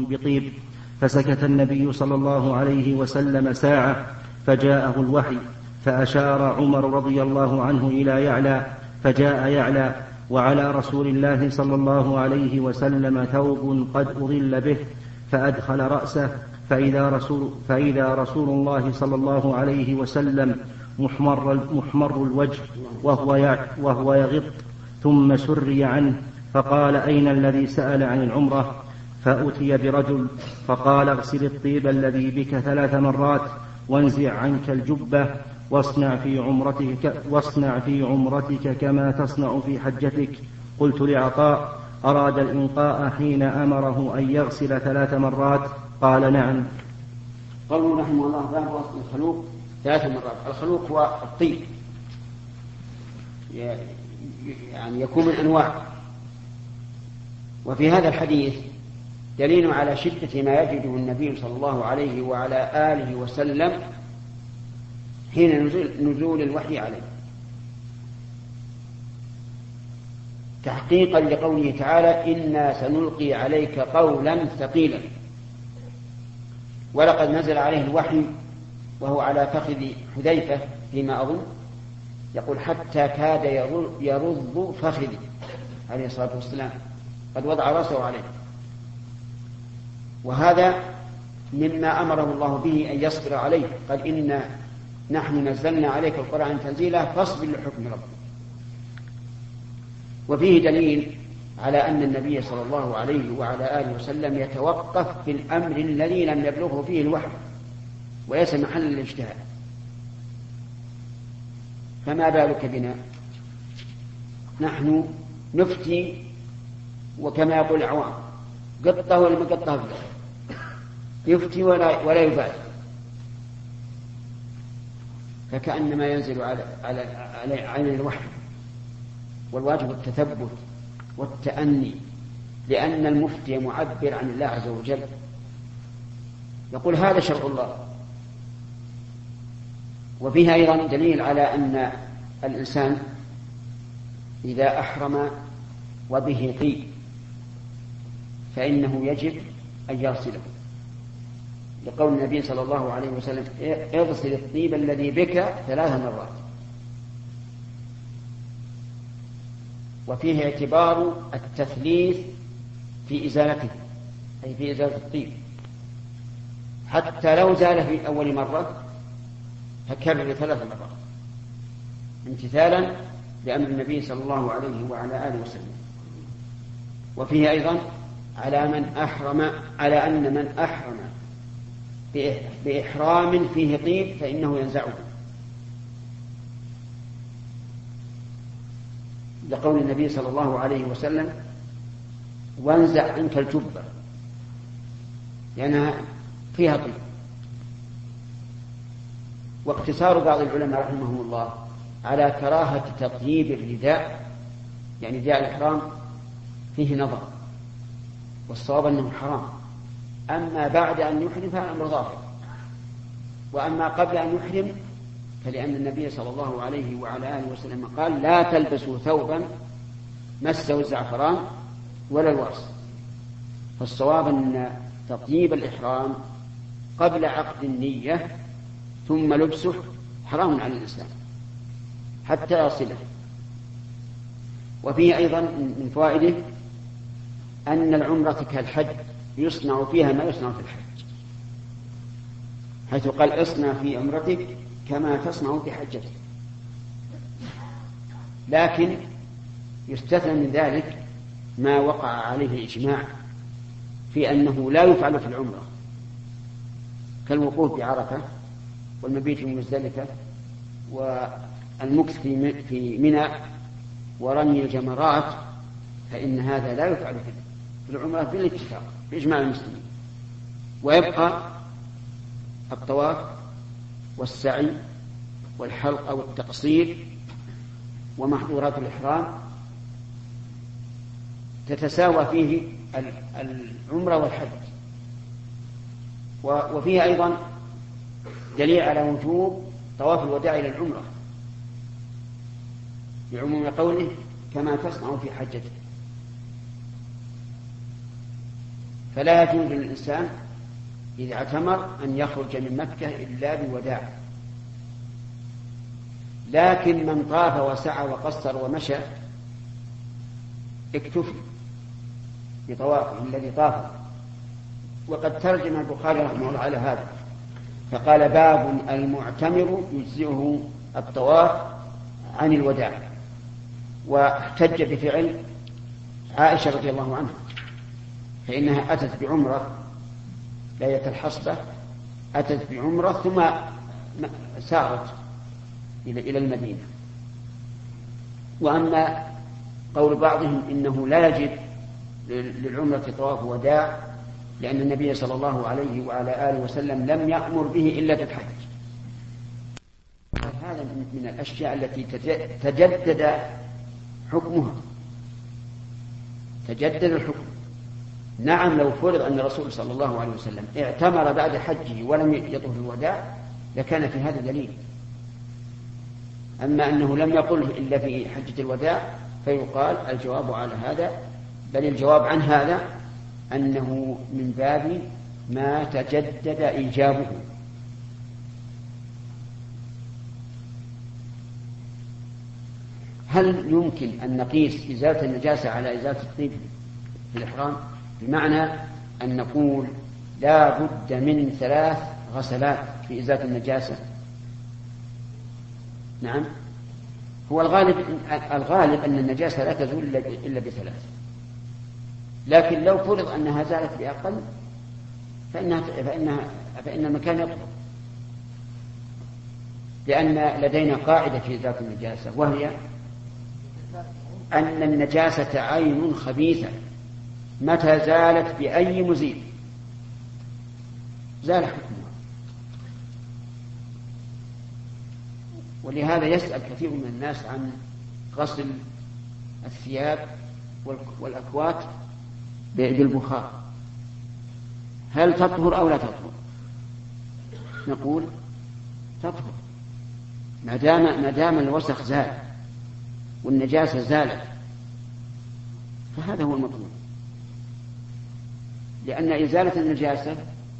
بطيب. فسكت النبي صلى الله عليه وسلم ساعة، فجاءه الوحي، فأشار عمر رضي الله عنه إلى يعلى، فجاء يعلى وعلى رسول الله صلى الله عليه وسلم ثوب قد أظل به، فأدخل رأسه فإذا رسول الله صلى الله عليه وسلم محمر الوجه وهو يغط، ثم سري عنه، فقال: أين الذي سأل عن العمرة؟ فأتي برجل فقال: اغسل الطيب الذي بك 3 مرات، وانزع عنك الجبة، واصنع في عمرتك كما تصنع في حجتك. قلت لعطاء: أراد الإنقاء حين أمره أن يغسل 3 مرات؟ قال: نعم. قوله رحمه الله باب غسل الخلوق 3 مرات. الخلوق هو الطيب، يعني يكون من أنواع. وفي هذا الحديث دليل على شدة ما يجده النبي صلى الله عليه وعلى آله وسلم حين نزول الوحي عليه، تحقيقا لقوله تعالى: إنا سنلقي عليك قولا ثقيلا. ولقد نزل عليه الوحي وهو على فخذ حذيفة فيما أظن، يقول: حتى كاد يرض فخذي عليه الصلاة والسلام، قد وضع رأسه عليه. وهذا مما أمره الله به أن يصبر عليه، قال: إنا نحن نزلنا عليك القرآن تنزيلا فاصبر لحكم ربك. وفيه دليل على أن النبي صلى الله عليه وعلى آله وسلم يتوقف في الأمر الذي لم يبلغه فيه الوحي وليس محل الاجتهاد. فما بالك بنا نحن نفتي وكما يقول العوام قطة ولا مقطة بلا، يفتي ولا يبالي، فكأنما ينزل على الوحي. والواجب التثبت والتأني، لأن المفتي معبر عن الله عز وجل، يقول: هذا شرع الله. وفيها أيضا دليل على أن الإنسان إذا أحرم وبه طيب فإنه يجب أن يغسله، لقول النبي صلى الله عليه وسلم: اغسل الطيب الذي بك 3 مرات. وفيه اعتبار التثليث في إزالته، أي في إزالة الطيب، حتى لو زال في أول مرة فكرر 3 مرات امتثالا لأمر النبي صلى الله عليه وعلى آله وسلم. وفيه أيضا على أن من أحرم بإحرام فيه طيب فإنه ينزعه، لقول النبي صلى الله عليه وسلم: وانزع عنك الجبة، لأنها فيها طيب. واقتصار بعض العلماء رحمهم الله على كراهة تطيب الرداء، يعني رداء الإحرام، فيه نظر، والصواب أنه حرام. أما بعد أن يحرم فالأمر ظاهر، وأما قبل أن يحرم فلأن النبي صلى الله عليه وعلى آله وسلم قال: لا تلبسوا ثوبا مسه الزعفران ولا الورس. فالصواب أن تطيب الإحرام قبل عقد النية ثم لبسه حرام على الإنسان حتى يصله. وفيه أيضا من فوائده أن العمرة كالحج يصنع فيها ما يصنع في الحج، حيث قال: اصنع في عمرتك كما تصنع في حجتك. لكن يستثنى من ذلك ما وقع عليه الإجماع في أنه لا يفعل في العمرة، كالوقوف بعرفة والمبيت في مزدلفة والمكث في منى ورمي الجمرات، فإن هذا لا يفعل في العمرة بالاتفاق بإجماع المسلمين. ويبقى الطواف والسعي والحلق أو التقصير ومحظورات الإحرام تتساوى فيه العمرة والحج. وفيه أيضا دليل على وجوب طواف الوداع إلى العمرة بعموم قوله: كما تصنع في حجتك. فلا يجوز للإنسان إذا اعتمر أن يخرج من مكة إلا بوداع. لكن من طاف وسعى وقصر ومشى اكتفي بطوافه الذي طافه. وقد ترجم البخاري رحمه الله على هذا فقال: باب المعتمر يجزئه الطواف عن الوداع. واحتج بفعل عائشة رضي الله عنها، فإنها أتت بعمرة ليلة الحصبة، أتت بعمرة ثم سارت إلى المدينة. وأما قول بعضهم إنه لا يجب للعمرة طواف وداع لأن النبي صلى الله عليه وعلى آله وسلم لم يأمر به إلا في الحج. هذا من الأشياء التي تجدد حكمها، تجدد الحكم. نعم، لو فرض أن الرسول صلى الله عليه وسلم اعتمر بعد حجه ولم يطف الوداع لكان في هذا دليل. أما أنه لم يقله إلا في حجة الوداع فيقال الجواب على هذا، بل الجواب عن هذا أنه من باب ما تجدد إيجابه. هل يمكن أن نقيس إزالة النجاسة على إزالة الطيب في الإحرام؟ بمعنى أن نقول لا بد من 3 غسلات في إزالة النجاسة. نعم، هو الغالب أن النجاسة لا تزول إلا ب3، لكن لو فرض أنها زالت بأقل فإن المكان يطهر، لأن لدينا قاعدة في إزالة النجاسة وهي أن النجاسة عين خبيثة متى زالت بأي مزيل زال حكمها. ولهذا يسأل كثير من الناس عن غسل الثياب والأكوات بالبخار، هل تطهر أو لا تطهر؟ نقول تطهر ما دام الوسخ زال والنجاسة زالت، فهذا هو المطلوب. لأن إزالة النجاسة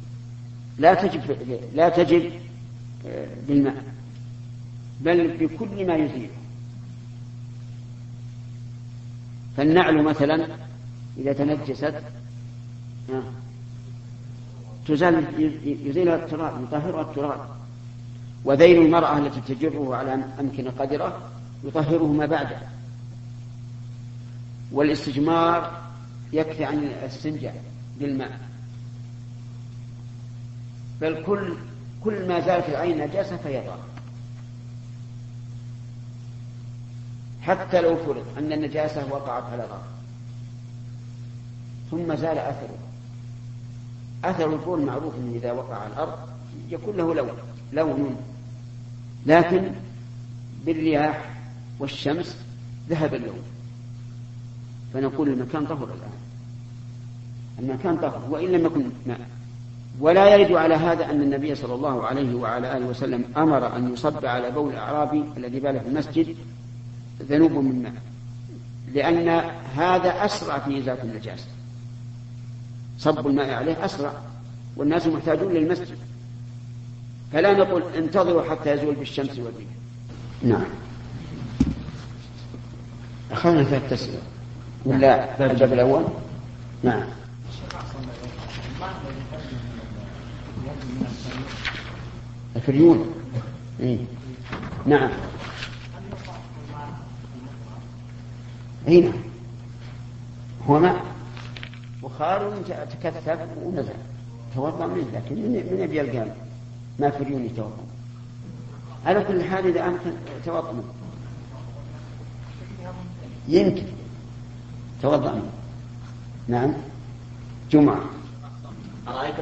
لا تجب بالماء بل بكل ما يزيله. فالنعل مثلا إذا تنجست يزيلها التراب، يطهرها التراب. وذيل المرأة التي تجره على أمكنة قدرة يطهره ما بعده. والاستجمار يكفي عن الاستنجاء بالماء. بل كل ما زالت العين نجاسة فهي طاهرة، حتى لو فرض أن النجاسة وقعت على الأرض ثم زال أثر البول معروف أنه إذا وقع على الأرض يكون له لون، لكن بالرياح والشمس ذهب اللون، فنقول المكان طهر الآن، المكان طهر وإن لم يكن ماء. ولا يرد على هذا أن النبي صلى الله عليه وعلى آله وسلم أمر أن يصب على بول الأعرابي الذي بال في المسجد ذنوب من ماء، لأن هذا أسرع في إزالة النجاسة، صب الماء عليه أسرع والناس محتاجون للمسجد، فلا نقول انتظروا حتى يزول بالشمس والريح. نعم، أخذنا 3 أسئلة ولا الباب الأول؟ نعم. الفريون نعم. هنا هو ماء بخار تكثف ونزل توضأ منه، لكن من يبي القلب ما فريون يتوضأ. على كل حال إذا أمكن توضأ منه، يمكن توضأ منه. نعم. جمعة. رأيت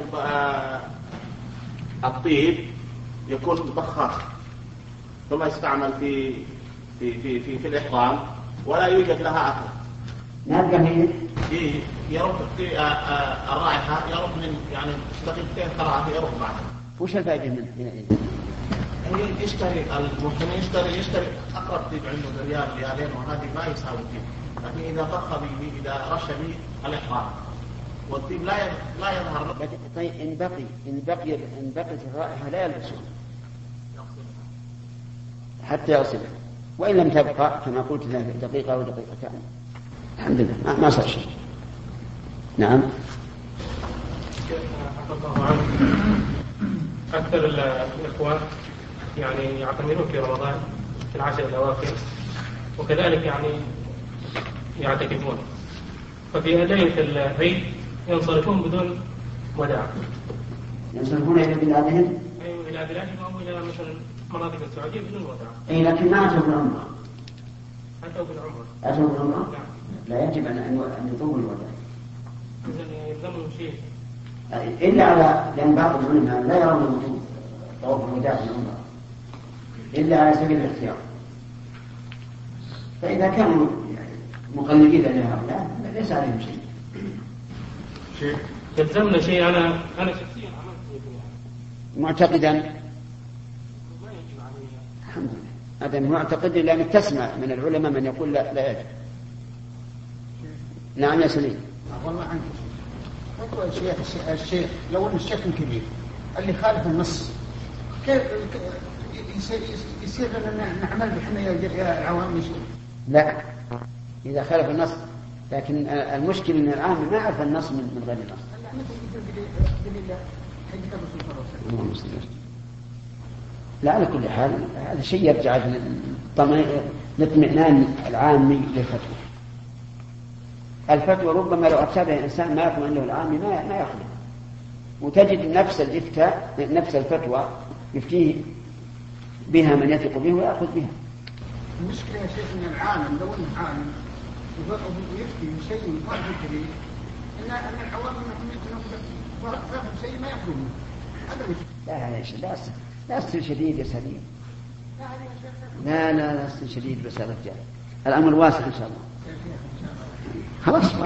الطيب يكون بخاخ ثم يستعمل في في في في, في الإحرام ولا يوجد لها أثر. نبقى هي يرد الرائحة، يرد من يعني دقيقتين 3 يرد بعدها. وش الفائدة من يشتري الممكن يشتري أقرب طيب عنده ريالين وهذه ما يساوي طيب، لكن إذا طخ به إذا رش به الإحرام والطيب لا يظهر. طيب إن بقيت الرائحة لا يلبسه حتى يغسله، وإن لم تبقى كما قلت دقيقة أو دقيقتان الحمد لله ما صار شيء. نعم. الله عنه أكثر الإخوان يعني يعتمرون في رمضان في العشر الأواخر، وكذلك يعني يعتكفون، ففي ليلة العيد ينصرفون بدون وداع. ينصرفون إلى بلادهم؟ أيوة إلى بلادهم أو إلى مثلا مناطق السعودية بدون وداع. أي لكن ما أتوا بالعمرة. أتوا بالعمرة. أتوا بالعمرة؟ نعم. لا يجب أن يطول الوداع. إذن يلزمهم شيء. إلا على لأن بعض العلماء لا يرون وجوب طواف الوداع في العمرة إلا على سبيل الاختيار. فإذا كانوا مقلدين لهؤلاء ليس عليهم شيء. يلزمنا شيء. أنا شخصيا عملت معتقدا الحمد لله هذا معتقد، لأنك تسمع من العلماء من يقول لا يجب. نعم يا سليم. والله عنك الشيخ لو أن الشيخ كبير اللي خالف النص كيف يصير لنا نعمل بحنا يا العوام؟ لا إذا خالف النص، لكن المشكلة أن العام ما يعرف النص من غير النص. لا على كل حال هذا شيء يرجع لاطمئنان العامي للفتوى. الفتوى ربما لو أفسدها الإنسان ما يكون عنده العامي ما يخلق، وتجد نفس الإفتاء نفس الفتوى يفتيه بها من يثق به ويأخذ بها. المشكلة يا شيخ أن العالم لو أنه عالم ويفتي شيء ما يدري أن العوام يمكن شيء ما يحكمه. لا يا شيخ لا أستر شديد يا سليم. لا أستر شديد بس يا رجال الأمر واسع إن شاء الله. خلاص واسع.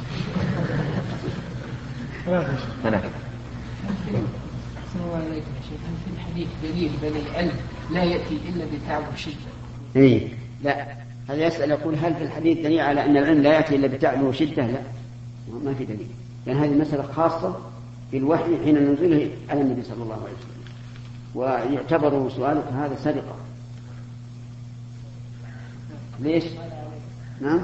أحسن الله إليكم يا شيخ. في الحديث دليل بل العلم لا يأتي إلا بتعب الشدة. إيه لا هذا يسأل يقول هل في الحديث دليل على أن العلم لا يأتي إلا بتعب وشدة؟ لا ما في دليل، لأن هذه مسألة خاصة بالوحي حين نزله على النبي صلى الله عليه وسلم، ويعتبر سؤالك هذا سرقة. ليش؟ نعم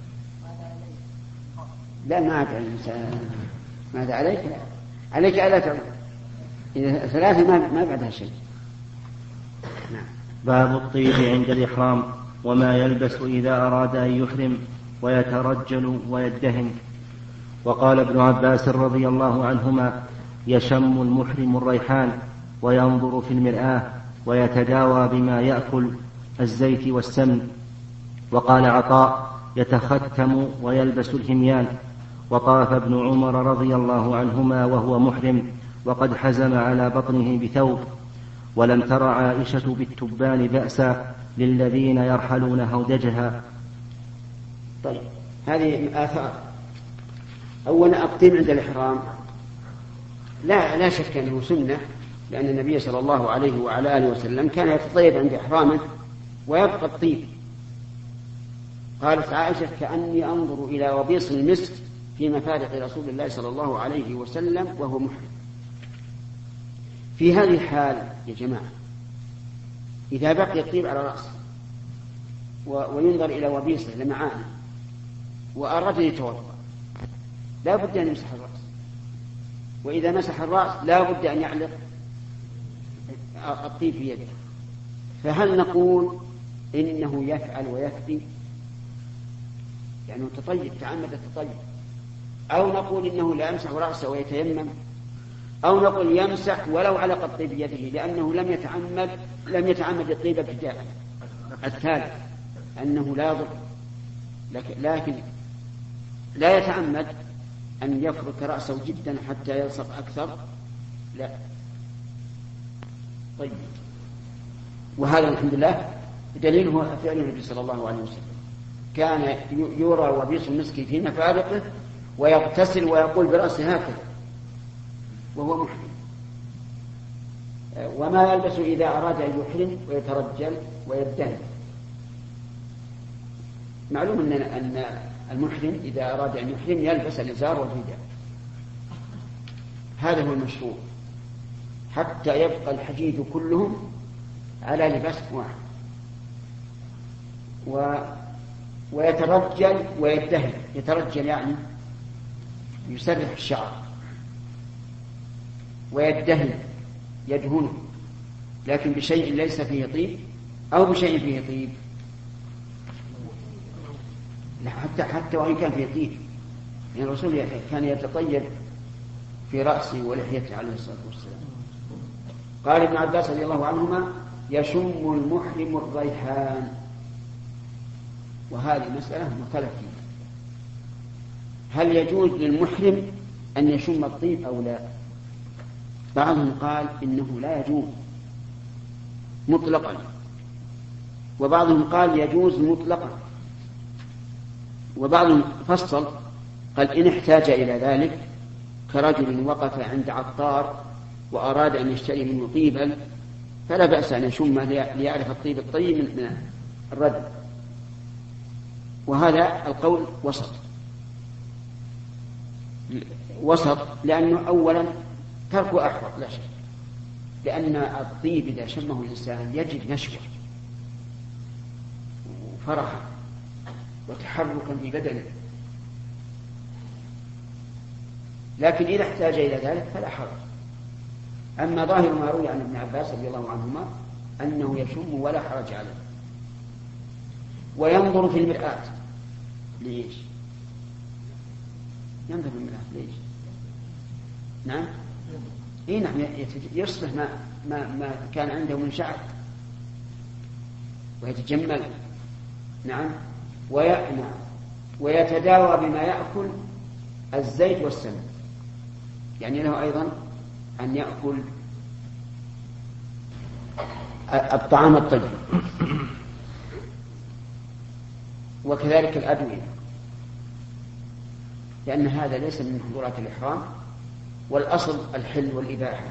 لا ما أدعي ماذا عليك؟ عليك ألا تعلم إذا ثلاثة ما بعدها شيء. نعم. باب الطيب عند الإحرام وما يلبس إذا أراد أن يحرم ويترجل ويدهن. وقال ابن عباس رضي الله عنهما: يشم المحرم الريحان وينظر في المرآة ويتداوى بما يأكل الزيت والسمن. وقال عطاء: يتختم ويلبس الهميان. وطاف ابن عمر رضي الله عنهما وهو محرم وقد حزم على بطنه بثوب. ولم تر عائشة بالتبان بأسا للذين يرحلون هودجها. طيب هذه آثار. أولا الطيب عند الإحرام لا شك أنه سنة، لأن النبي صلى الله عليه وعلى آله وسلم كان يتطيب عند إحرامه ويبقى الطيب. قالت عائشة: كأني أنظر إلى وبيص المسك في مفارق رسول الله صلى الله عليه وسلم وهو محرم. في هذه الحال يا جماعة إذا بقي الطيب على رأسه وينظر إلى وبيصه لمعانه وأراد أن يتوضأ لا بد أن يمسح الرأس، وإذا مسح الرأس لا بد أن يعلق الطيب في يده. فهل نقول إنه يفعل ويكفي يعني تطيب تعمد التطيب، أو نقول إنه لا يمسح رأسه ويتيمم، أو نقول يمسح ولو علق الطيب بيده لأنه لم يتعمد الطيب ابتداء. الثالث أنه لا يضر، لكن لا يتعمد أن يفرك رأسه جدا حتى يلصق أكثر، لا. طيب وهذا الحمد لله دليله فعل النبي صلى الله عليه وسلم، كان يرى وبيص المسك في مفارقه ويغتسل ويقول برأسه هكذا وهو محرم. وما يلبس إذا أراد أن يحرم ويترجل ويدهن. معلوم أن المحرم إذا أراد أن يحرم يلبس الإزار والرداء هذا هو المشروع، حتى يبقى الحديث كلهم على لباس واحد، ويترجل ويدهن. يترجل يعني يسرح الشعر، ويدهن يدهنه، لكن بشيء ليس فيه طيب أو بشيء فيه طيب، حتى وإن كان فيه طيب، يعني الرسول كان يتطيب في رأسه ولحيته عليه الصلاة والسلام. قال ابن عباس رضي الله عنهما: يشم المحرم الريحان. وهذه مسألة مختلف فيها، هل يجوز للمحرم أن يشم الطيب أو لا؟ بعضهم قال إنه لا يجوز مطلقا، وبعضهم قال يجوز مطلقا، وبعضهم فصل قال إن احتاج إلى ذلك، كرجل وقف عند عطار وأراد أن يشتري منه طيبا فلا بأس أن يشمه ليعرف الطيب الطيب من الردى. وهذا القول وسط، لأنه أولا تركه أحوط لا شك، لأن الطيب إذا شمه الإنسان يجد نشوة وفرحا وتحركا في بدنه، لكن إذا احتاج إلى ذلك فلا حرج. أما ظاهر ما روي عن ابن عباس رضي الله عنهما أنه يشم ولا حرج عليه. وينظر في المرآة، ليش؟ ينظر في المرآة ليش؟ نعم، نعم، يصلح ما كان عنده من شعر ويتجمل، نعم، ويتداوى بما يأكل الزيت والسمن، يعني له أيضا أن يأكل الطعام الطيب، وكذلك الأدوية، لأن هذا ليس من محظورات الإحرام، والأصل الحل والإباحة.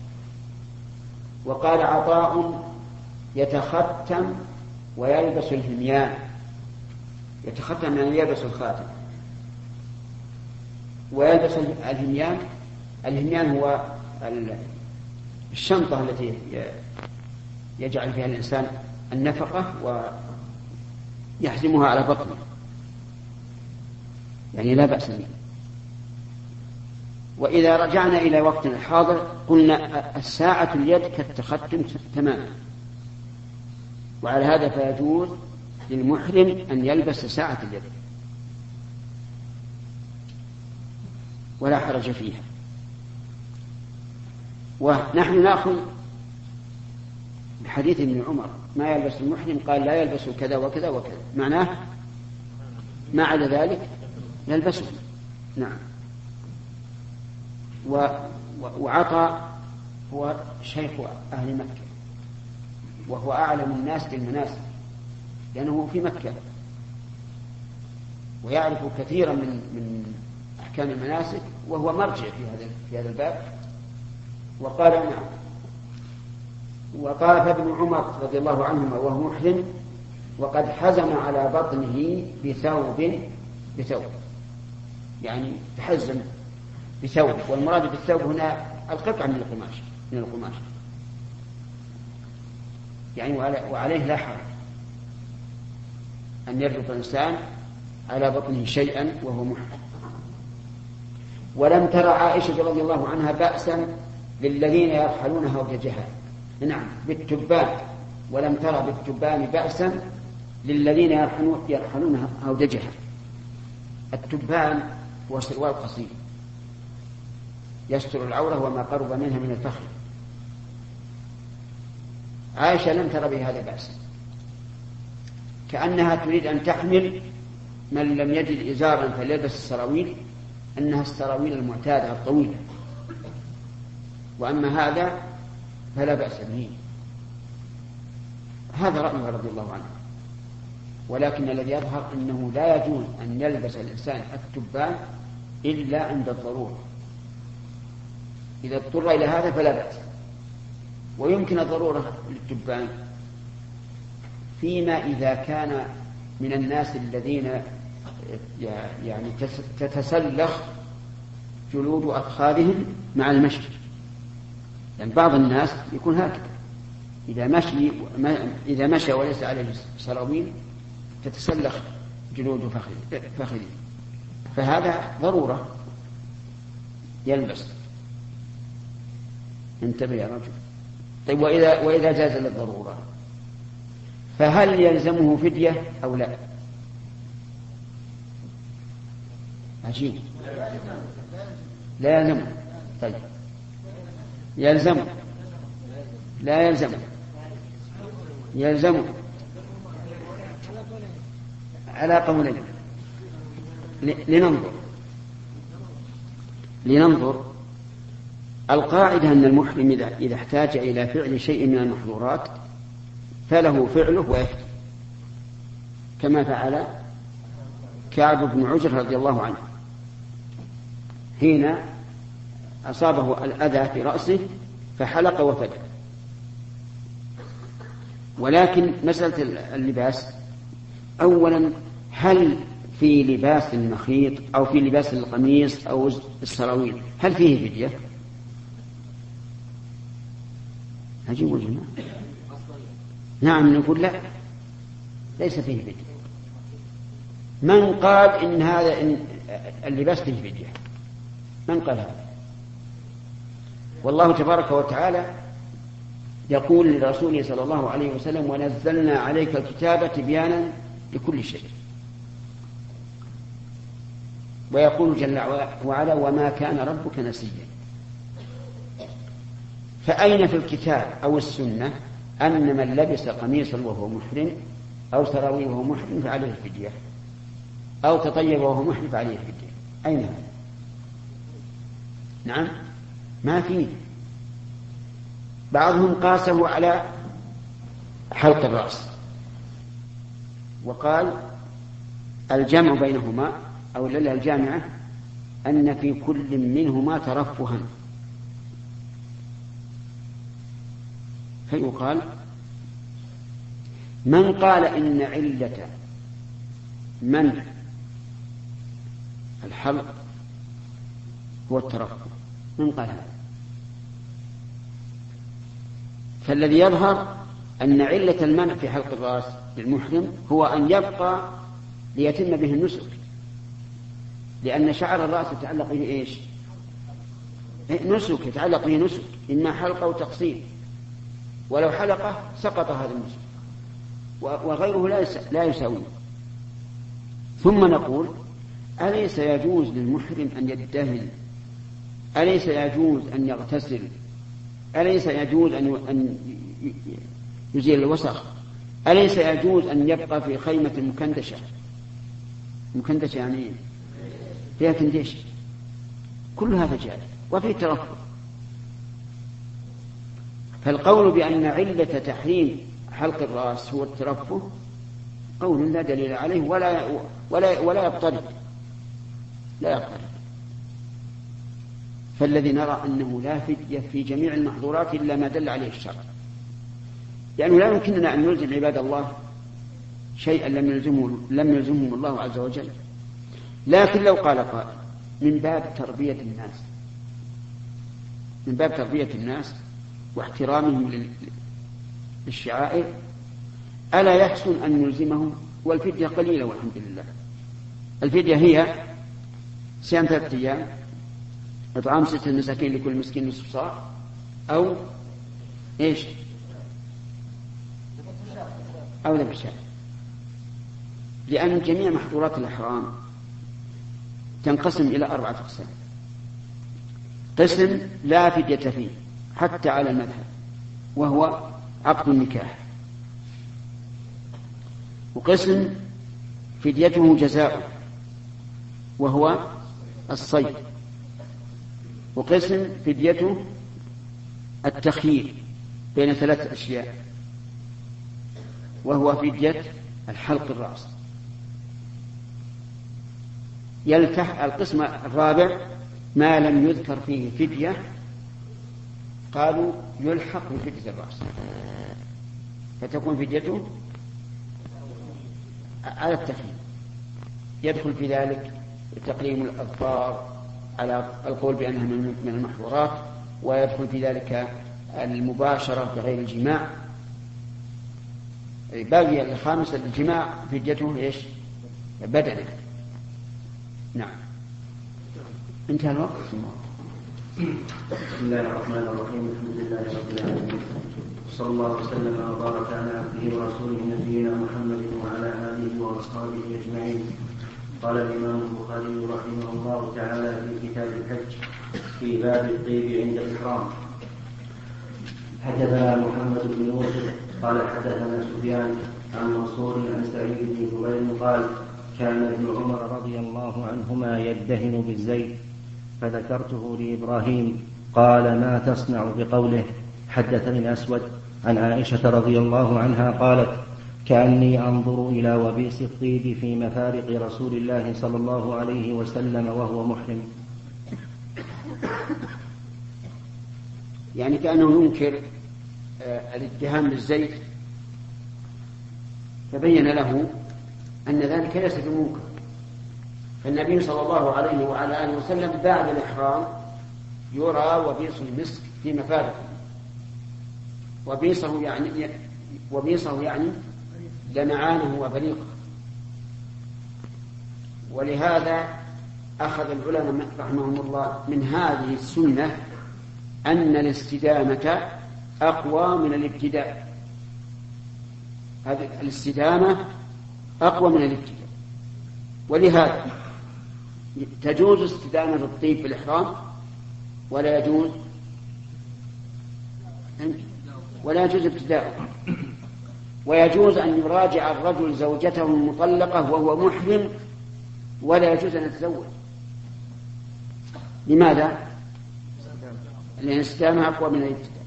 وقال عطاء: يتختم ويلبس الهميان. يتختم يعني يلبس الخاتم، ويلبس الهميان. الهميان هو الشنطة التي يجعل فيها الإنسان النفقة ويحزمها على بطنه، يعني لا بأس به. وإذا رجعنا إلى وقتنا الحاضر قلنا الساعة اليد كالتختم تماما، وعلى هذا فيجوز للمحرم أن يلبس ساعة اليد ولا حرج فيها. ونحن نأخذ بحديث ابن عمر: ما يلبس المحرم، قال لا يلبس كذا وكذا وكذا، معناه ما عدا ذلك يلبسه. نعم. وعطى هو شيخ أهل مكة، وهو أعلم الناس بالمناسك، لأنه في مكة ويعرف كثيرا من أحكام المناسك، وهو مرجع في هذا الباب. وقال: نعم. وقال ابن عمر رضي الله عنهما وهو محرم: وقد حزم على بطنه بثوب، يعني تحزم بثوب، والمراد بالثوب هنا القطعة من القماش يعني، وعليه لا حرج أن يربط الإنسان على بطنه شيئا وهو محرم. ولم ترى عائشة رضي الله عنها بأسا للذين يرحلون هودجها، نعم، بالتبان. ولم ترى بالتبان بأسا للذين يرحلون هودجها. التبان هو سروال قصير يستر العورة وما قرب منها من الفخذ. عائشة لم ترى بهذا بأس، كأنها تريد أن تحمل من لم يجد إزارا فليلبس السراويل، أنها السراويل المعتادة الطويلة، وأما هذا فلا بأس به. هذا رأيه رضي الله عنه. ولكن الذي يظهر أنه لا يجوز أن يلبس الإنسان التبان إلا عند الضرورة. إذا اضطر إلى هذا فلا بأس. ويمكن الضرورة للتبان فيما إذا كان من الناس الذين يعني تتسلخ جلود أفخاذهم مع المشي. يعني بعض الناس يكون هكذا، إذا مشى وليس عليه سراويل تتسلخ جلود فخذه، فهذا ضرورة يلبس. انتبه يا رجل. طيب وإذا جاز للضرورة فهل يلزمه فدية أو لا؟ عجيب. لا يلزمه. طيب يلزمه لا يلزمه؟ يلزمه على قولين. لننظر. القاعدة أن المحرم إذا احتاج إلى فعل شيء من المحظورات فله فعله ويفتي، كما فعل كعب بن عجر رضي الله عنه حين أصابه الأذى في رأسه فحلق وفدى. ولكن مسألة اللباس، أولا هل في لباس المخيط أو في لباس القميص أو السراويل هل فيه فدية؟ عجيب الجماعة. نعم نقول لا، ليس فيه فدية. من قال إن هذا اللباس فيه فدية؟ من قال هذا؟ والله تبارك وتعالى يقول لرسوله صلى الله عليه وسلم: ونزلنا عليك الكتاب تبيانا لكل شيء. ويقول جل وعلا: وما كان ربك نسيا. فأين في الكتاب أو السنة أن من لبس قميصا وهو محرم أو سراويل وهو محرم فعليه الفدية، أو تطيب وهو محرم فعليه الفدية؟ أين هذا؟ نعم ما فيه. بعضهم قاسه على حلق الرأس وقال الجمع بينهما أو العلة الجامعة أن في كل منهما ترفها، فيقال من قال إن علة منع الحلق هو الترفه، من قال هذا؟ فالذي يظهر أن علة المنع في حلق الرأس للمحرم هو أن يبقى ليتم به النسك، لأن شعر الرأس يتعلق به إيش؟ نسك، يتعلق به نسك، إما حلقة أو تقصير، ولو حلقه سقط هذا النسك وغيره لا يساويه. ثم نقول: أليس يجوز للمحرم أن يدهن؟ أليس يجوز أن يغتسل؟ أليس يجوز أن يزيل الوسخ؟ أليس يجوز أن يبقى في خيمة مكندشة يعني فيها كنديش؟ كل هذا جائز وفيه ترفه. فالقول بأن علة تحريم حلق الرأس هو الترفه قول لا دليل عليه ولا يضطرد. فالذي نرى أنه لا فدية في جميع المحظورات إلا ما دل عليه الشرع، يعني لا يمكننا أن نلزم عباد الله شيئا لم يلزمهم الله عز وجل. لكن لو قال قائل من باب تربية الناس واحترامهم للشعائر ألا يحسن أن نلزمهم؟ والفدية قليلة والحمد لله. الفدية هي صيام 3 أيام، إطعام 6 مساكين لكل مسكين نصف صاع، أو إيش؟ أو ذبح شاة. لأن جميع محظورات الإحرام تنقسم إلى 4 أقسام: قسم لا فدية فيه حتى على المذهب وهو عقد النكاح، وقسم فديته جزاء وهو الصيد، وقسم فديته التخيير بين 3 أشياء وهو فدية الحلق الرأس. القسم الرابع ما لم يذكر فيه فدية قالوا يلحق بفدية الرأس، فتكون فديته على التخيير. يدخل في ذلك تقليم الأظفار، على القول بأنها من المحظورات، ويدخل في ذلك المباشرة بغير الجماع. باقي الخامس الجماع فديته ايش؟ بدنه. نعم. انتهى الوقت. بسم الله الرحمن الرحيم. الحمد لله رب العالمين، صلى الله وسلم وبارك على عبده ورسوله نبينا محمد وعلى اله واصحابه اجمعين. قال الامام البخاري رحمه الله تعالى في كتاب الحج في باب الطيب عند الاحرام: حدثنا محمد بن يوسف قال حدثنا سفيان عن منصور عن سعيد بن جبير قال: كان ابن عمر رضي الله عنهما يدهن بالزيت، فذكرته لإبراهيم قال: ما تصنع بقوله؟ حدثني الأسود عن عائشة رضي الله عنها قالت: كأني أنظر إلى وبيس الطيب في مفارق رسول الله صلى الله عليه وسلم وهو محرم. يعني كأنه ينكر الاتهام بالزيت، فبين له أن ذلك ليس بمنكر. فالنبي صلى الله عليه وعلى آله وسلم بعد الإحرام يرى وبيص المسك في مفارقه. وبيصه يعني لمعانه وبريقه. ولهذا أخذ العلماء رحمهم الله من هذه السنة أن الاستدامة أقوى من الابتداء. هذه الاستدامة أقوى من الابتداء، ولهذا تجوز استدامة الطيب في الإحرام ولا يجوز ابتداءه. ويجوز أن يراجع الرجل زوجته المطلقة وهو محرم ولا يجوز أن يتزوج. لماذا؟ لأن الاستدامة أقوى من الابتداء.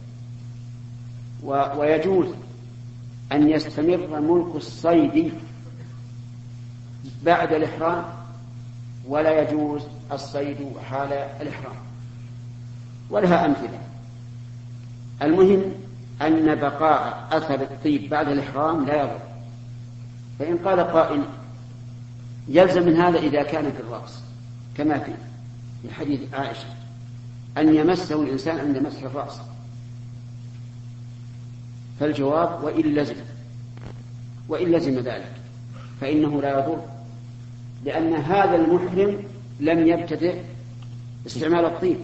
ويجوز أن يستمر ملك الصيد بعد الإحرام ولا يجوز الصيد حال الإحرام، ولها أمثلة. المهم أن بقاء أثر الطيب بعد الإحرام لا يضر. فإن قال قائل: يلزم من هذا إذا كان في الرأس كما في حديث عائشة أن يمسه الإنسان عند مسح الرأس، فالجواب: وإن لزم ذلك فإنه لا يضر، لأن هذا المحرم لم يبتدئ استعمال الطيب،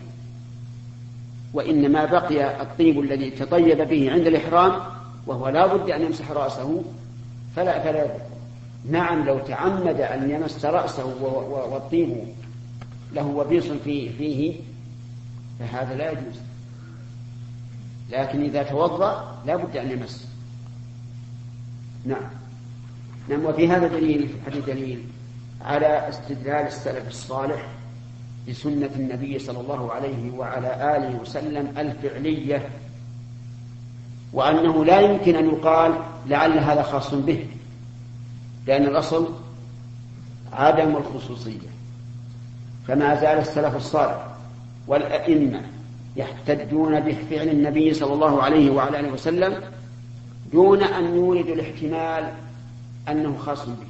وإنما بقي الطيب الذي تطيب به عند الإحرام وهو لا بد أن يمسح رأسه فلا يضر. نعم، لو تعمد أن يمس رأسه والطيب له وبيص فيه فهذا لا يجوز، لكن إذا توضأ لا بد أن يمس. نعم. وفي هذا دليل على استدلال السلف الصالح بسنة النبي صلى الله عليه وعلى آله وسلم الفعلية، وأنه لا يمكن أن يقال لعل هذا خاص به، لأن الأصل عدم الخصوصية. فما زال السلف الصالح والأئمة يحتجون بفعل النبي صلى الله عليه وعلى آله وسلم دون أن يوردوا الاحتمال أنه خاص به.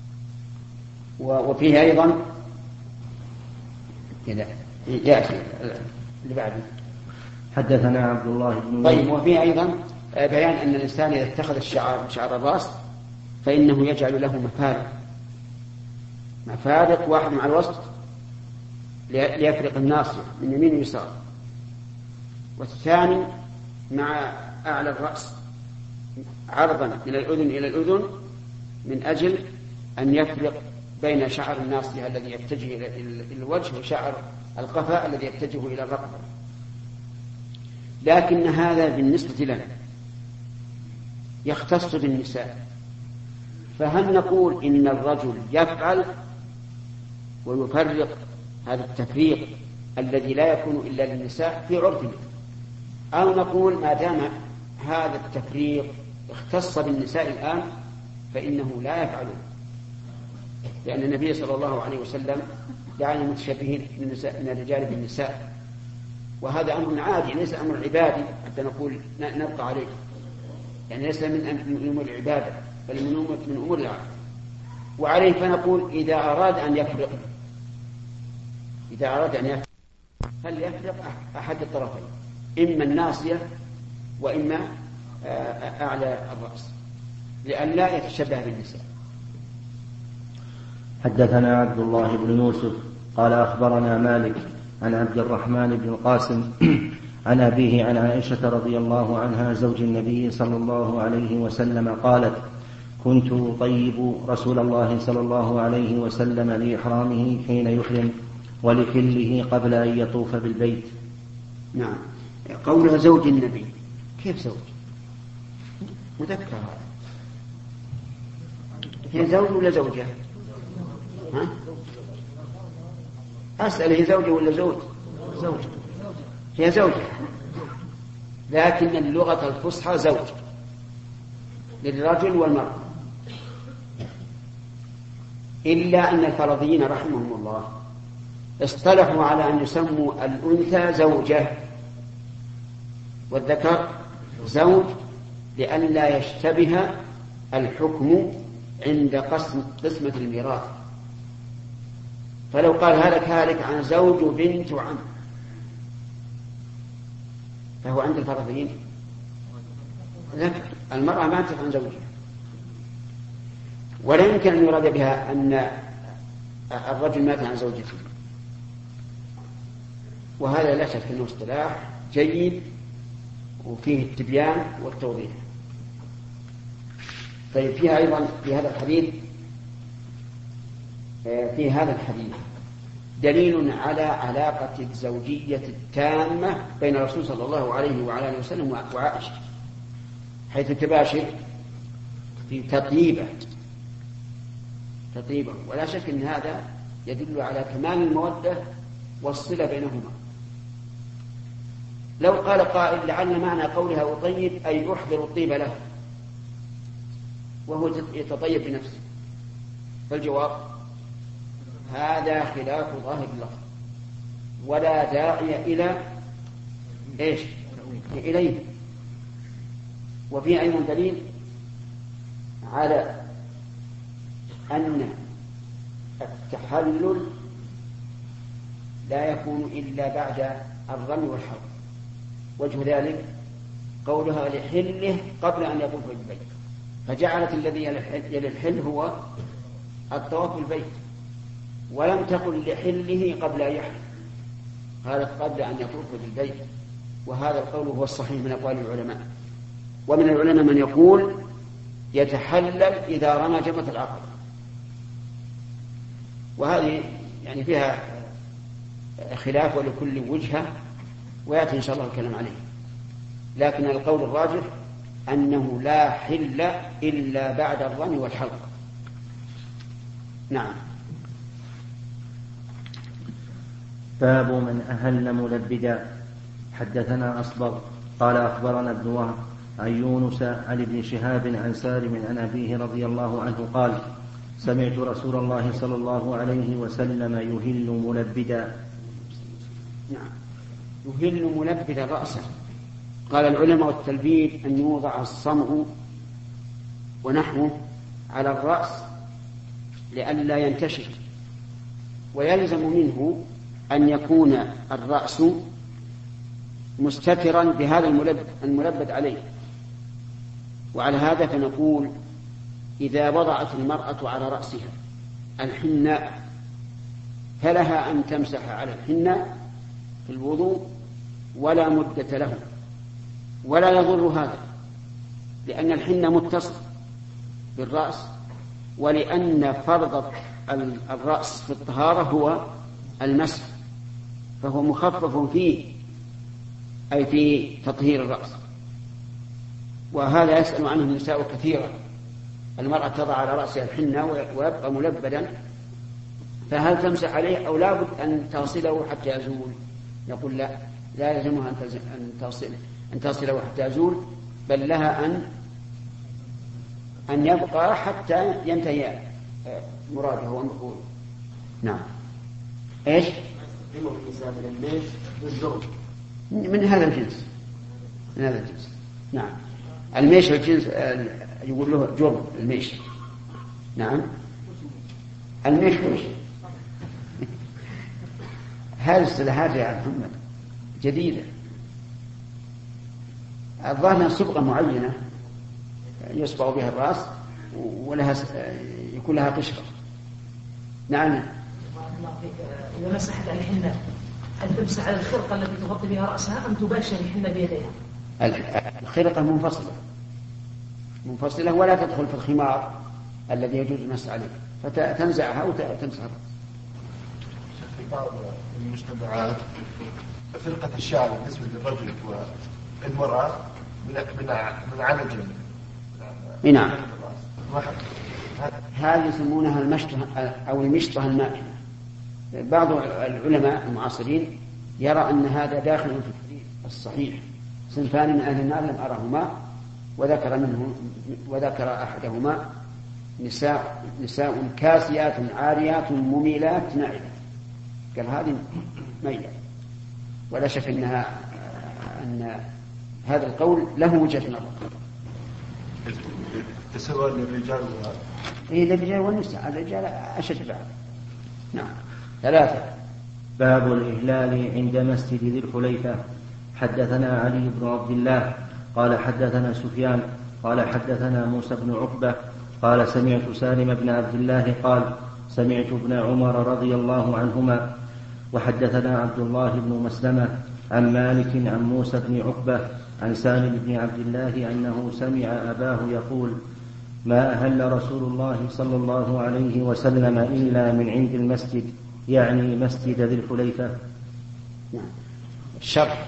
وفيه أيضا كذا يأتي اللي بعده. حدثنا عبد الله بن طيب. وفيه أيضا بيان أن الإنسان إذا اتخذ شعر الرأس فإنه يجعل له مفارق واحد مع الوسط ليفرق الناصية من يمين ويسار، والثاني مع أعلى الرأس عرضا من الأذن إلى الأذن من أجل أن يفرق بين شعر الناصية الذي يتجه إلى الوجه وشعر القفا الذي يتجه إلى الرقبة. لكن هذا بالنسبة لنا يختص بالنساء، فهل نقول إن الرجل يفعل ويفرق هذا التفريق الذي لا يكون إلا للنساء في عرفنا، أو نقول ما دام هذا التفريق اختص بالنساء الآن فإنه لا يفعله، لأن النبي صلى الله عليه وسلم دعا المتشبهين من الرجال بالنساء، وهذا أمر عادي ليس أمر عبادي حتى نقول نبقى عليه، يعني ليس من أمور العبادة بل من أمور العادة. وعليه فنقول إذا أراد أن إذا أراد أن يفرق فليفرق أحد الطرفين، إما الناصية وإما أعلى الرأس، لئلا يتشبه بالنساء. حدثنا عبد الله بن يوسف قال أخبرنا مالك عن عبد الرحمن بن القاسم عن أبيه عن عائشة رضي الله عنها زوج النبي صلى الله عليه وسلم قالت: كنت أطيب رسول الله صلى الله عليه وسلم لإحرامه حين يحرم ولحله قبل أن يطوف بالبيت. نعم. قولها زوج النبي، كيف زوج؟ مذكر هذا، هي زوج ولا زوجة؟ ها؟ أسأل هي زوجة ولا زوج؟ زوجة. هي زوجة، لكن اللغة الفصحى زوج للرجل والمرأة، إلا أن الفرضيين رحمهم الله اصطلحوا على أن يسموا الأنثى زوجة والذكر زوج، لئلا يشتبه الحكم عند قسمة الميراث. فلو قال هلك عن زوج بنت عم فهو عند الفرضيين ذكر، المرأة ماتت عن زوجها، ولا يمكن أن يراد بها أن الرجل مات عن زوجته، وهذا لا شك أنه اصطلاح جيد وفيه التبيان والتوضيح. طيب فيها أيضا في هذا الحديث دليل على علاقة الزوجية التامة بين الرسول صلى الله عليه وعلى آله وسلم وعائشة، حيث تباشر في تطيبه، ولا شك أن هذا يدل على كمال المودة والصلة بينهما. لو قال قائل لعل معنى قولها أطيب أي أحضر الطيب له وهو يتطيب بنفسه، فالجواب هذا خلاف ظاهر اللفظ ولا داعي إليه. وفيه أيضا دليل على أن التحلل لا يكون إلا بعد الرمي والحرب. وجه ذلك قولها لحله قبل أن يطوف بالبيت، فجعلت الذي يلي الحل هو الطواف بالبيت، ولم تقل لحله قبل أن يحل، هذا قبل أن يطوف بالبيت. وهذا القول هو الصحيح من أقوال العلماء. ومن العلماء من يقول يتحلل إذا رمى جمرة العقبة، وهذه يعني فيها خلاف ولكل وجهة ويأتي إن شاء الله الكلام عليه، لكن القول الراجح أنه لا حل إلا بعد الرمي والحلق. نعم. باب من أهل ملبدا. حدثنا أصبغ قال أخبرنا ابن وهب عن يونس عن ابن شهاب عن سالم عن أبيه رضي الله عنه قال: سمعت رسول الله صلى الله عليه وسلم يهل ملبدا. نعم، يهل ملبدا رأسه. قال العلماء التلبيد أن يوضع الصمغ ونحوه على الرأس لئلا ينتشر، ويلزم منه أن يكون الرأس مستترا بهذا الملبد عليه. وعلى هذا فنقول إذا وضعت المرأة على رأسها الحناء فلها أن تمسح على الحناء في الوضوء ولا مدة له، ولا يضر هذا، لأن الحنة متصل بالرأس، ولأن فرض الرأس في الطهارة هو المسح، فهو مخفف فيه أي في تطهير الرأس. وهذا يسأل عنه النساء كثيرا، المرأة تضع على رأسها الحنة ويبقى ملبدا، فهل تمسح عليه أو لابد أن تصله حتى يزول؟ نقول لا يلزمها أن تصله حتى يزول، بل لها أن يبقى حتى ينتهي مراده ومقوله. نعم. إيش؟ من هذا الجنس، نعم. الميش الجنس يقول له جرم الميش. نعم، الميش وش هذه الاصطلاحات يا محمد جديدة، الظاهر صبغة معينة يصبغ بها الرأس ولها يكون لها قشرة. نعم. إذا مسحت على الحنة هل تمسح على الخرقة التي تغطي بها رأسها أم تباشر الحنة بيديها؟ الخرقة منفصلة ولا تدخل في الخمار الذي يجوز المسح عليه، فتنزعها وتمسحها. في بعض المجتمعات فرقة الشعر بالنسبة للرجل والمرأة من على الجنب. نعم. هذه يسمونها المشطة أو المشطة المائنة. بعض العلماء المعاصرين يرى أن هذا داخل في الحديث الصحيح، صنفان من أهل النار لم أرهما، وذكر أحدهما نساء كاسيات عاريات مميلات ناعمات. قال هذه ميلة، ولا شك أن هذا القول له وجهة نظر. تسوى للرجال للرجال والنساء، الرجال أشد بعد. نعم. 3. باب الإهلال عند مسجد ذي الحليفة. حدثنا علي بن عبد الله قال حدثنا سفيان قال حدثنا موسى بن عقبة قال سمعت سالم بن عبد الله قال سمعت ابن عمر رضي الله عنهما. وحدثنا عبد الله بن مسلمة عن مالك عن موسى بن عقبة عن سالم بن عبد الله أنه سمع أباه يقول ما أهل رسول الله صلى الله عليه وسلم إلا من عند المسجد، يعني مسجد ذي الحليفة. الشرح.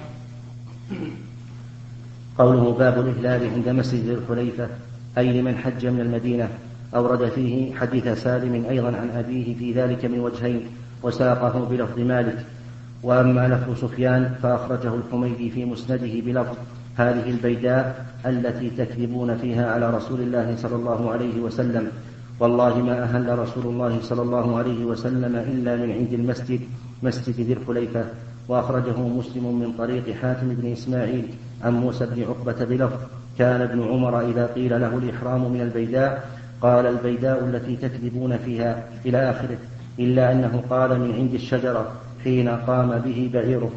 قوله باب الإهلال عند مسجد ذي الحليفة أي لمن حج من المدينة. أورد فيه حديث سالم أيضا عن أبيه في ذلك من وجهين، وساقه بلفظ مالك. وأما لفظ سفيان فأخرجه الحميدي في مسنده بلفظ هذه البيداء التي تكذبون فيها على رسول الله صلى الله عليه وسلم، والله ما أهل رسول الله صلى الله عليه وسلم إلا من عند المسجد مسجد ذي الحليفة. وأخرجه مسلم من طريق حاتم بن إسماعيل عن موسى بن عقبة بلفظ كان ابن عمر إذا قيل له الإحرام من البيداء قال البيداء التي تكذبون فيها إلى آخره، إلا أنه قال من عند الشجرة حين قام به بعيره.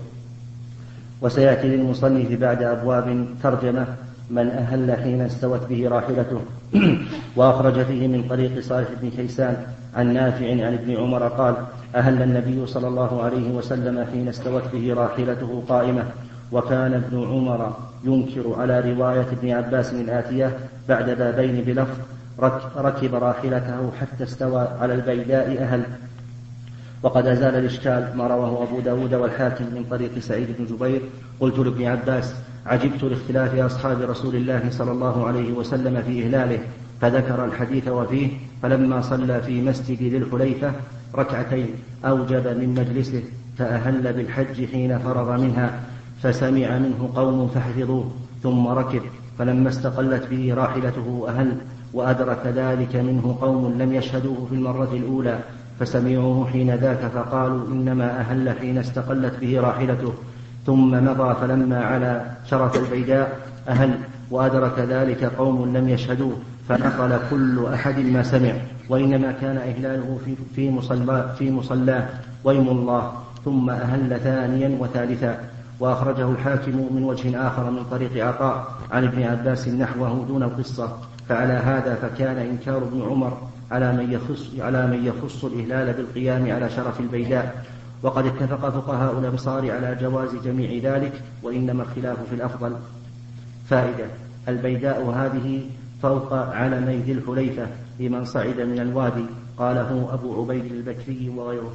وسيأتي للمصنف بعد أبواب ترجمة من أهل حين استوت به راحلته. وأخرج فيه من طريق صالح بن كيسان عن نافع عن ابن عمر قال أهل النبي صلى الله عليه وسلم حين استوت به راحلته قائمة. وكان ابن عمر ينكر على رواية ابن عباس الآتية بعد بابين بلفظ ركب راحلته حتى استوى على البيداء أهل. وقد أزال الإشكال ما رواه أبو داود والحاكم من طريق سعيد بن جبير. قلت لابن عباس عجبت لاختلاف أصحاب رسول الله صلى الله عليه وسلم في إهلاله، فذكر الحديث وفيه فلما صلى في مسجد ذي الحليفة ركعتين أوجب من مجلسه فأهل بالحج حين فرغ منها، فسمع منه قوم فحفظوه ثم ركب، فلما استقلت به راحلته أهل، وأدرك ذلك منه قوم لم يشهدوه في المرة الأولى فسمعوه حين ذاك فقالوا إنما أهل حين استقلت به راحلته، ثم مضى فلما على شرف البيداء أهل، وأدرك ذلك قوم لم يشهدوه فنقل كل أحد ما سمع، وإنما كان إهلاله في مصلاه ويم الله، ثم أهل ثانيا وثالثا. وأخرجه الحاكم من وجه آخر من طريق عطاء عن ابن عباس نحوه دون القصة. فعلى هذا فكان إنكار ابن عمر على من يخص الإهلال بالقيام على شرف البيداء. وقد اتفق فقهاء الأمصار على جواز جميع ذلك، وإنما الخلاف في الأفضل. فائدة: البيداء هذه فوق علمي ذي الحليفة لمن صعد من الوادي، قاله أبو عبيد البكري وغيره.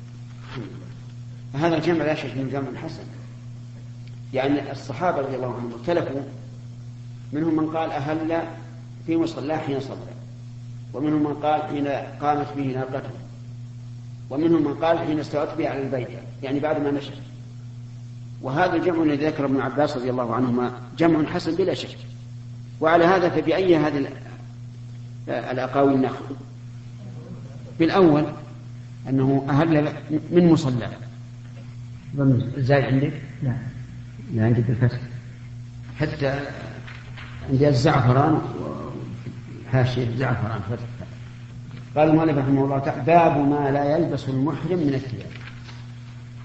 هذا الجمع لا شك من جمع حسن، يعني الصحابة رضي الله عنهم اختلفوا، منهم من قال أهل في مصلاه حين صلى، ومنهم من قال حين قامت به ناقته، ومنهم من قال حين استوت به على البيت، يعني بعد ما مشى. وهذا الجمع الذي ذكر ابن عباس رضي الله عنهما جمع حسن بلا شك. وعلى هذا فبأي هذه الأقاويل نأخذ؟ بالأول أنه أهل من مصلاه. زايد عندك؟ لا عندي بالفتح، حتى عندي الزعفران وحاشية الزعفران فتح. قال المؤلف رحمه الله تعالى: باب ما لا يلبس المحرم من الثياب.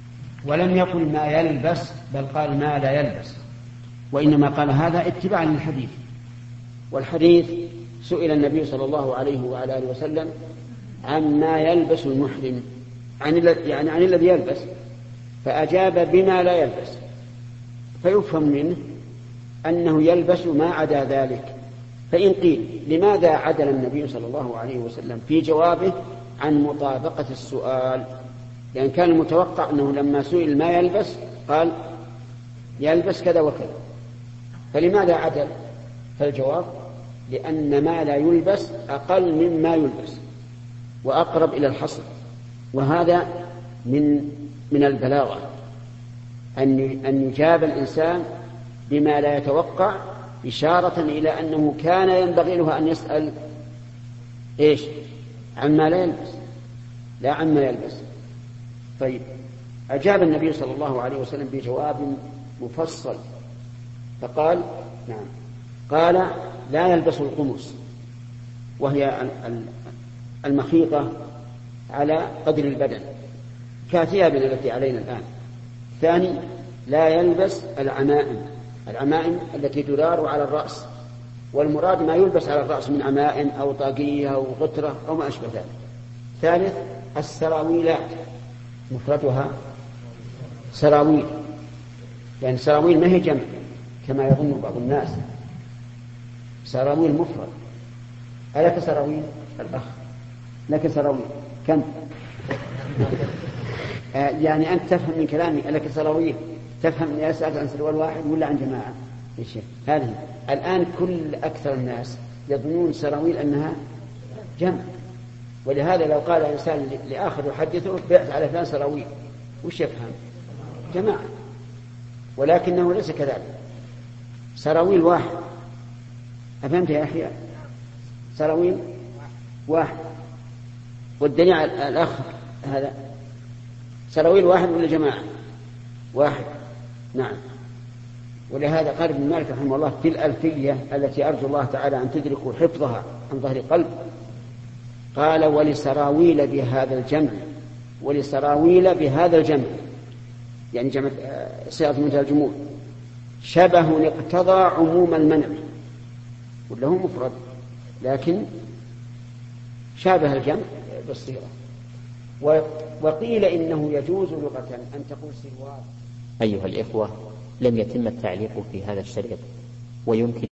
ولم يقل ما يلبس، بل قال ما لا يلبس، وإنما قال هذا اتباعا للحديث. والحديث سئل النبي صلى الله عليه وعلى آله وسلم عما يلبس المحرم، عن الذي يلبس، فأجاب بما لا يلبس، فيفهم منه أنه يلبس ما عدا ذلك. فإن قيل لماذا عدل النبي صلى الله عليه وسلم في جوابه عن مطابقة السؤال؟ لأن كان المتوقع أنه لما سئل ما يلبس قال يلبس كذا وكذا، فلماذا عدل؟ فالجواب لأن ما لا يلبس أقل مما يلبس وأقرب إلى الحصر، وهذا من البلاغة أن يجاب الإنسان بما لا يتوقع، إشارة إلى أنه كان ينبغي له أن يسأل إيش؟ عما لا يلبس لا عما يلبس. طيب، أجاب النبي صلى الله عليه وسلم بجواب مفصل فقال نعم، قال لا يلبس القمص، وهي المخيطة على قدر البدن كثيابنا التي علينا الآن. ثاني، لا يلبس العمائم التي تدار على الرأس، والمراد ما يلبس على الرأس من عمائم أو طاقية أو غترة أو ما أشبه ذلك. ثالث، السراويلات، مفردها سراويل، يعني سراويل ما هي جمع كما يظن بعض الناس، سراويل مفرد. ألك سراويل الأخ؟ لك سراويل كم؟ يعني أنت تفهم من كلامي ألك سراويل، تفهم أني أسأل عن سروال واحد ولا عن جماعة؟ يا شيخ هذه الآن أكثر الناس يظنون سراويل أنها جمع، ولهذا لو قال إنسان لآخر يحدثه بعت على فلان سراويل، وش يفهم؟ جماعة، ولكنه ليس كذلك، سراويل واحد. أفهمت يا أخي؟ سراويل واحد، والدليل على الأخ هذا سراويل واحد ولا جماعة؟ واحد، نعم. ولهذا قال ابن مالك رحمه الله في الألفية التي أرجو الله تعالى أن تدركوا حفظها عن ظهر قلب، قال ولسراويل بهذا الجمع، ولسراويل بهذا الجمع، يعني جمع صيغة منتهى الجموع، شبه اقتضى عموم المنع، ولا هو مفرد لكن شابه الجمع بالصيغة. وقيل إنه يجوز لغة أن تقول سروال. أيها الإخوة، لم يتم التعليق في هذا الشريط، ويمكن